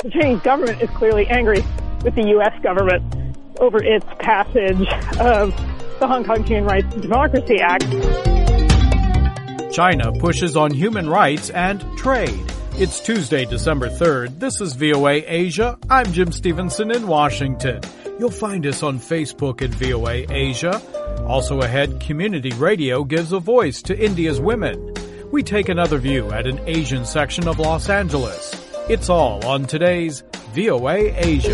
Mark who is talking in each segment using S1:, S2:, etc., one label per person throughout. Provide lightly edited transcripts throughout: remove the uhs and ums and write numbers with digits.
S1: The Chinese government is clearly angry with the U.S. government over its passage of the Hong Kong Human Rights and Democracy Act.
S2: China pushes on human rights and trade. It's Tuesday, December 3rd. This is VOA Asia. I'm Jim Stevenson in Washington. You'll find us on Facebook at VOA Asia. Also ahead, Community Radio gives a voice to India's women. We take another view at an Asian section of Los Angeles. It's all on today's VOA Asia.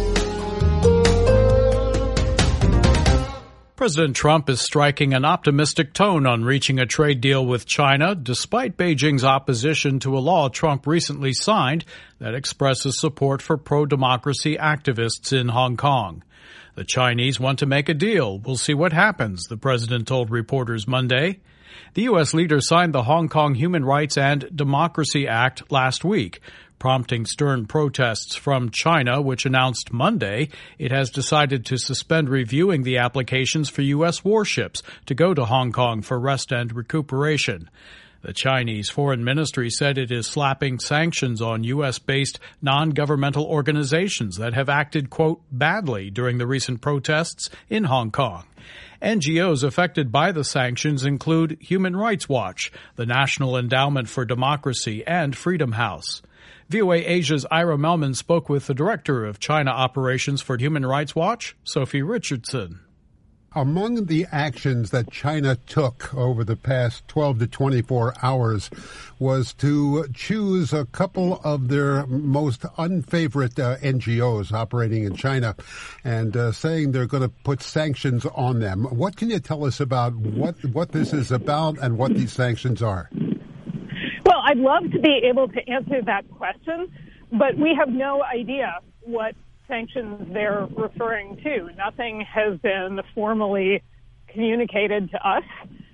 S2: President Trump is striking an optimistic tone on reaching a trade deal with China, despite Beijing's opposition to a law Trump recently signed that expresses support for pro-democracy activists in Hong Kong. The Chinese want to make a deal. We'll see what happens, the president told reporters Monday. The U.S. leader signed the Hong Kong Human Rights and Democracy Act last week, prompting stern protests from China, which announced Monday it has decided to suspend reviewing the applications for U.S. warships to go to Hong Kong for rest and recuperation. The Chinese Foreign Ministry said it is slapping sanctions on U.S.-based non-governmental organizations that have acted, quote, badly during the recent protests in Hong Kong. NGOs affected by the sanctions include Human Rights Watch, the National Endowment for Democracy, and Freedom House. VOA Asia's Ira Melman spoke with the director of China Operations for Human Rights Watch, Sophie Richardson.
S3: Among the actions that China took over the past 12 to 24 hours was to choose a couple of their most unfavorite NGOs operating in China and saying they're going to put sanctions on them. What can you tell us about what this is about and what these sanctions are?
S1: Well, I'd love to be able to answer that question, but we have no idea what sanctions they're referring to. Nothing has been formally communicated to us,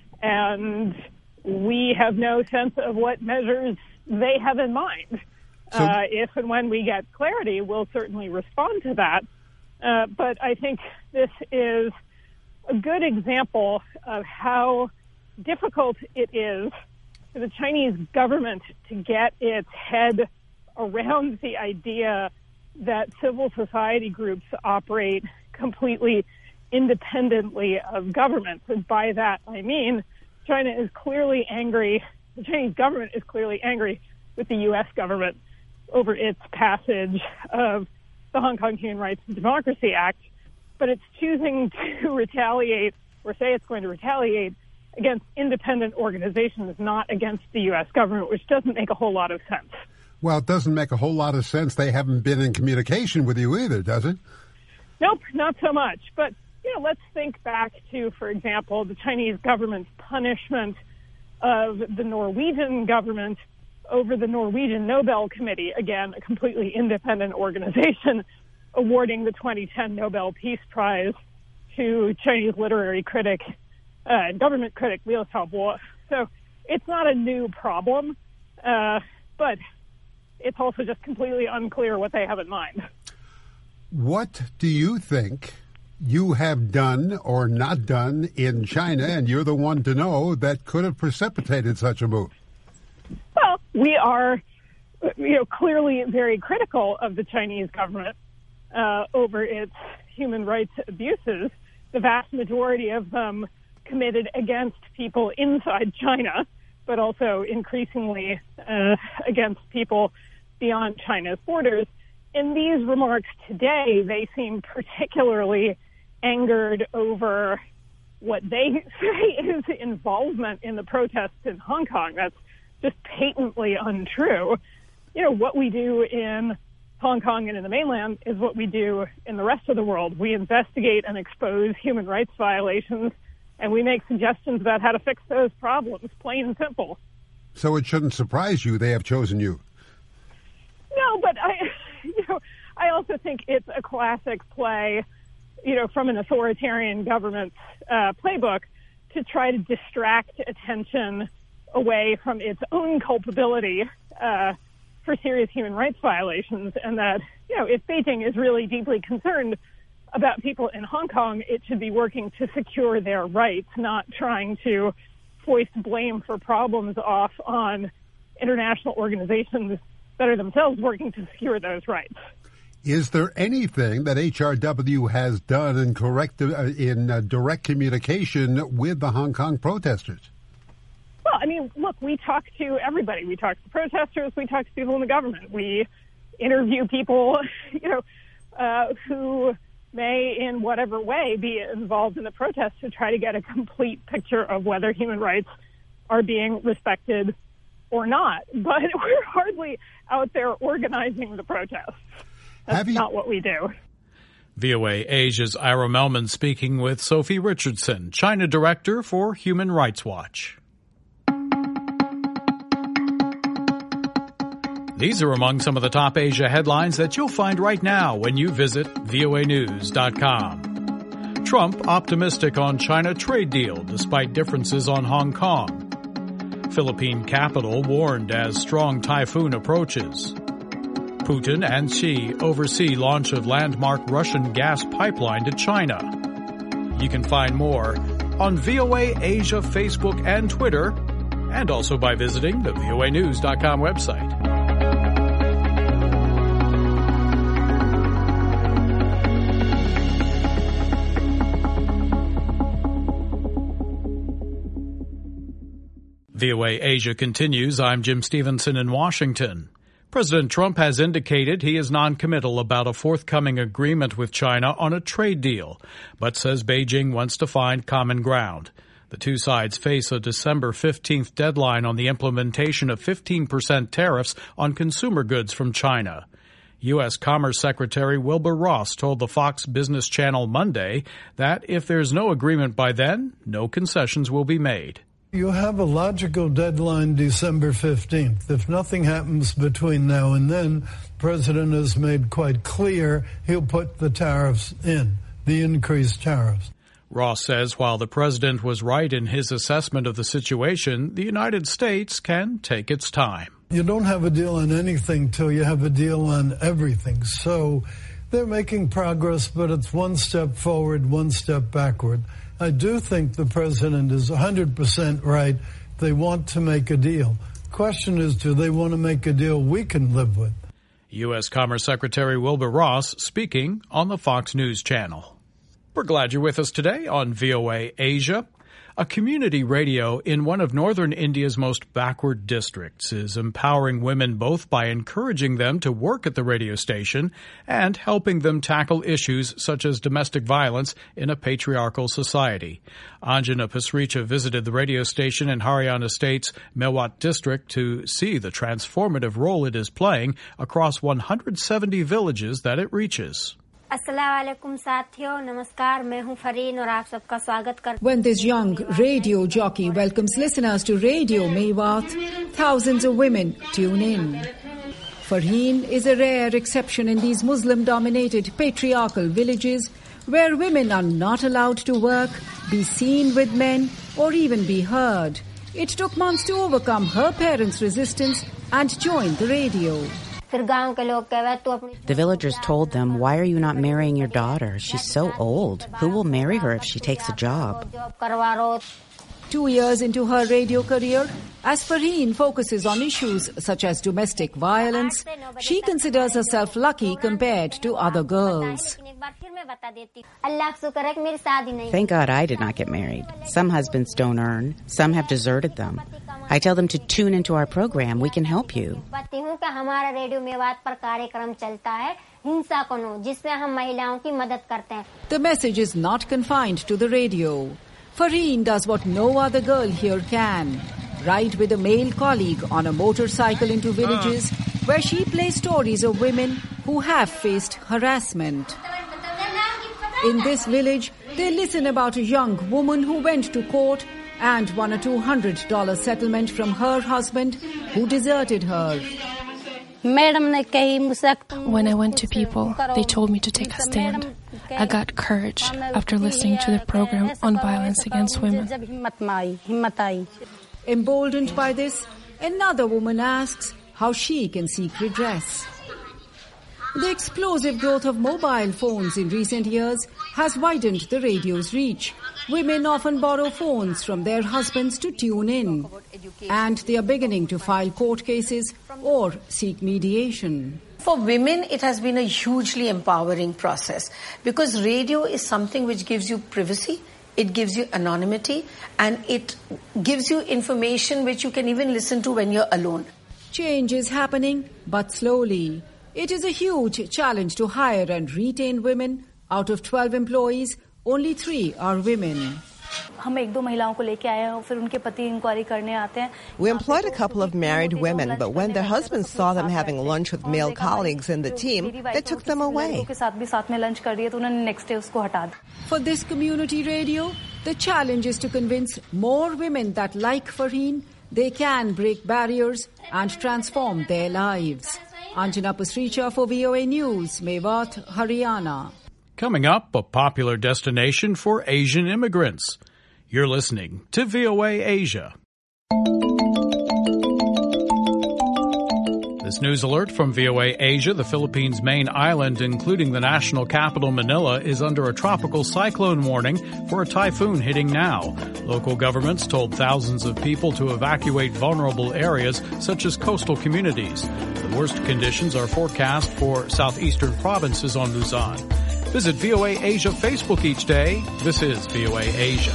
S1: and we have no sense of what measures they have in mind. So, if and when we get clarity, we'll certainly respond to that. But I think this is a good example of how difficult it is for the Chinese government to get its head around the idea that civil society groups operate completely independently of governments. And by that, I mean China is clearly angry, the Chinese government is clearly angry with the U.S. government over its passage of the Hong Kong Human Rights and Democracy Act, but it's choosing to retaliate or say it's going to retaliate against independent organizations, not against the U.S. government, which doesn't make a whole lot of sense.
S3: Well, it doesn't make a whole lot of sense. They haven't been in communication with you either, does it?
S1: Nope, not so much. But, let's think back to, for example, the Chinese government's punishment of the Norwegian government over the Norwegian Nobel Committee, again, a completely independent organization, awarding the 2010 Nobel Peace Prize to Chinese literary critic and government critic Liu Xiaobo. So it's not a new problem, but it's also just completely unclear what they have in mind.
S3: What do you think you have done or not done in China, and you're the one to know, that could have precipitated such a move?
S1: Well, we are, clearly very critical of the Chinese government over its human rights abuses, the vast majority of them committed against people inside China, but also increasingly against people beyond China's borders. In these remarks today, they seem particularly angered over what they say is involvement in the protests in Hong Kong. That's just patently untrue. What we do in Hong Kong and in the mainland is what we do in the rest of the world. We investigate and expose human rights violations, and we make suggestions about how to fix those problems, plain and simple.
S3: So it shouldn't surprise you they have chosen you.
S1: No, but I also think it's a classic play, from an authoritarian government's playbook to try to distract attention away from its own culpability for serious human rights violations, and that, if Beijing is really deeply concerned about people in Hong Kong, it should be working to secure their rights, not trying to foist blame for problems off on international organizations that are themselves working to secure those rights.
S3: Is there anything that HRW has done in direct communication with the Hong Kong protesters?
S1: Well, I mean, look, we talk to everybody. We talk to protesters. We talk to people in the government. We interview people, who may in whatever way be involved in the protests to try to get a complete picture of whether human rights are being respected or not. But we're hardly out there organizing the protests. That's not what we do.
S2: VOA Asia's Ira Melman speaking with Sophie Richardson, China Director for Human Rights Watch. These are among some of the top Asia headlines that you'll find right now when you visit voanews.com. Trump optimistic on China trade deal despite differences on Hong Kong. Philippine capital warned as strong typhoon approaches. Putin and Xi oversee launch of landmark Russian gas pipeline to China. You can find more on VOA Asia Facebook and Twitter, and also by visiting the voanews.com website. VOA Asia continues. I'm Jim Stevenson in Washington. President Trump has indicated he is non-committal about a forthcoming agreement with China on a trade deal, but says Beijing wants to find common ground. The two sides face a December 15th deadline on the implementation of 15% tariffs on consumer goods from China. U.S. Commerce Secretary Wilbur Ross told the Fox Business Channel Monday that if there's no agreement by then, no concessions will be made.
S4: You have a logical deadline, December 15th. If nothing happens between now and then, the President has made quite clear he'll put the tariffs in, the increased tariffs.
S2: Ross says while the President was right in his assessment of the situation, the United States can take its time.
S4: You don't have a deal on anything till you have a deal on everything. So they're making progress, but it's one step forward, one step backward. I do think the President is 100% right. They want to make a deal. The question is, do they want to make a deal we can live with?
S2: U.S. Commerce Secretary Wilbur Ross speaking on the Fox News Channel. We're glad you're with us today on VOA Asia. A community radio in one of northern India's most backward districts is empowering women both by encouraging them to work at the radio station and helping them tackle issues such as domestic violence in a patriarchal society. Anjana Pasricha visited the radio station in Haryana State's Mewat district to see the transformative role it is playing across 170 villages that it reaches.
S5: When this young radio jockey welcomes listeners to Radio Mewat, thousands of women tune in. Farheen is a rare exception in these Muslim-dominated patriarchal villages where women are not allowed to work, be seen with men, or even be heard. It took months to overcome her parents' resistance and join the radio.
S6: The villagers told them, "Why are you not marrying your daughter? She's so old. Who will marry her if she takes a job?"
S5: 2 years into her radio career, as Farheen focuses on issues such as domestic violence, she considers herself lucky compared to other girls.
S6: Thank God I did not get married. Some husbands don't earn. Some have deserted them. I tell them to tune into our program. We can help you.
S5: The message is not confined to the radio. Farheen does what no other girl here can. Ride with a male colleague on a motorcycle into villages where she plays stories of women who have faced harassment. In this village, they listen about a young woman who went to court and won a $200 settlement from her husband who deserted her.
S7: When I went to people, they told me to take a stand. I got courage after listening to the program on violence against women.
S5: Emboldened by this, another woman asks how she can seek redress. The explosive growth of mobile phones in recent years has widened the radio's reach. Women often borrow phones from their husbands to tune in, and they are beginning to file court cases or seek mediation.
S8: For women, it has been a hugely empowering process because radio is something which gives you privacy, it gives you anonymity, and it gives you information which you can even listen to when you're alone.
S5: Change is happening, but slowly. It is a huge challenge to hire and retain women. Out of 12 employees, only 3 are women.
S9: We employed a couple of married women, but when their husbands saw them having lunch with male colleagues in the team, they took them away.
S5: For this community radio, the challenge is to convince more women that, like Farheen, they can break barriers and transform their lives. Anjana Pasricha for VOA News, Mewat, Haryana.
S2: Coming up, a popular destination for Asian immigrants. You're listening to VOA Asia. This news alert from VOA Asia: the Philippines' main island, including the national capital Manila, is under a tropical cyclone warning for a typhoon hitting now. Local governments told thousands of people to evacuate vulnerable areas such as coastal communities. The worst conditions are forecast for southeastern provinces on Luzon. Visit VOA Asia Facebook each day. This is VOA Asia.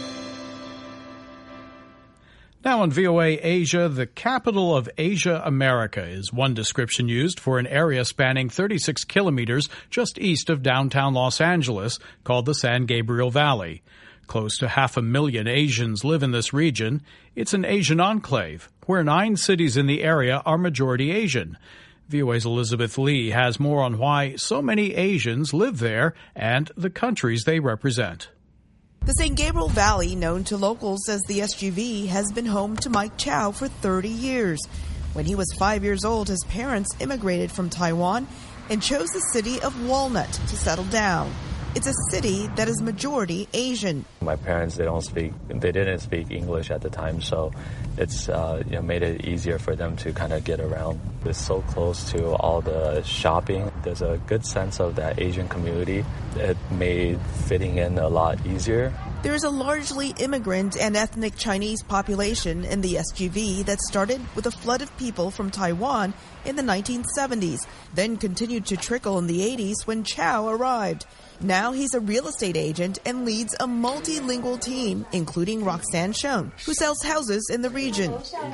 S2: Now on VOA Asia, the capital of Asia America is one description used for an area spanning 36 kilometers just east of downtown Los Angeles called the San Gabriel Valley. Close to 500,000 Asians live in this region. It's an Asian enclave where 9 cities in the area are majority Asian. VOA's Elizabeth Lee has more on why so many Asians live there and the countries they represent.
S10: The San Gabriel Valley, known to locals as the SGV, has been home to Mike Chow for 30 years. When he was 5 years old, his parents immigrated from Taiwan and chose the city of Walnut to settle down. It's a city that is majority Asian.
S11: My parents, they didn't speak English at the time, so it's made it easier for them to kind of get around. It's so close to all the shopping. There's a good sense of that Asian community. It made fitting in a lot easier.
S10: There's a largely immigrant and ethnic Chinese population in the SGV that started with a flood of people from Taiwan in the 1970s, then continued to trickle in the 80s when Chow arrived. Now he's a real estate agent and leads a multilingual team, including Roxanne Schoen, who sells houses in the region.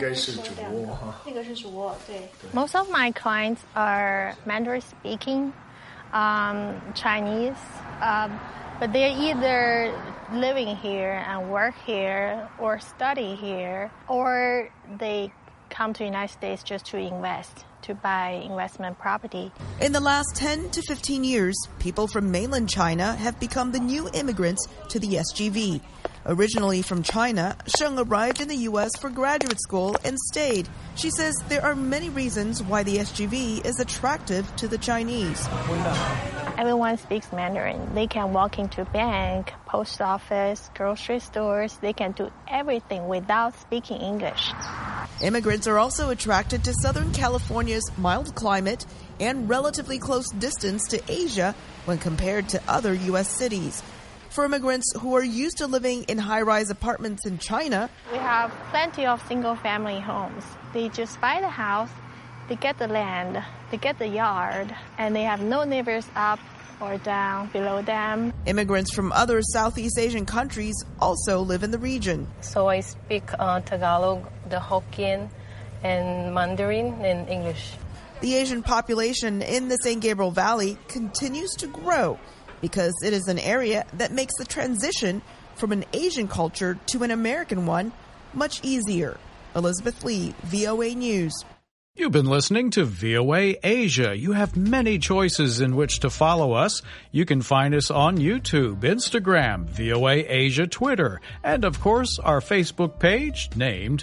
S12: Most of my clients are Mandarin speaking, Chinese, but they're either living here and work here or study here, or they come to the United States just to invest, to buy investment property.
S10: In the last 10 to 15 years, people from mainland China have become the new immigrants to the SGV. Originally from China, Sheng arrived in the U.S. for graduate school and stayed. She says there are many reasons why the SGV is attractive to the Chinese.
S12: Everyone speaks Mandarin. They can walk into bank, post office, grocery stores. They can do everything without speaking English.
S10: Immigrants are also attracted to Southern California's mild climate and relatively close distance to Asia when compared to other U.S. cities. For immigrants who are used to living in high-rise apartments in China,
S12: we have plenty of single-family homes. They just buy the house, they get the land, they get the yard, and they have no neighbors up or down below them.
S10: Immigrants from other Southeast Asian countries also live in the region.
S13: So I speak Tagalog, the Hokkien, and Mandarin and English.
S10: The Asian population in the San Gabriel Valley continues to grow because it is an area that makes the transition from an Asian culture to an American one much easier. Elizabeth Lee, VOA News.
S2: You've been listening to VOA Asia. You have many choices in which to follow us. You can find us on YouTube, Instagram, VOA Asia, Twitter, and of course our Facebook page named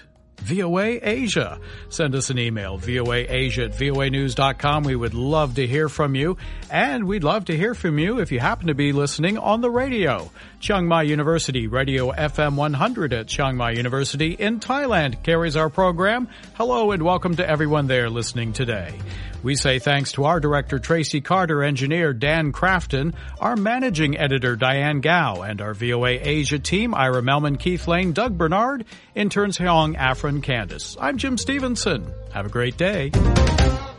S2: VOA Asia. Send us an email, voaasia@voanews.com. We would love to hear from you. And we'd love to hear from you if you happen to be listening on the radio. Chiang Mai University Radio FM 100 at Chiang Mai University in Thailand carries our program. Hello and welcome to everyone there listening today. We say thanks to our director, Tracy Carter, engineer Dan Crafton, our managing editor, Diane Gao, and our VOA Asia team, Ira Melman, Keith Lane, Doug Bernard, interns Hyong, Afrin, Candace. I'm Jim Stevenson. Have a great day.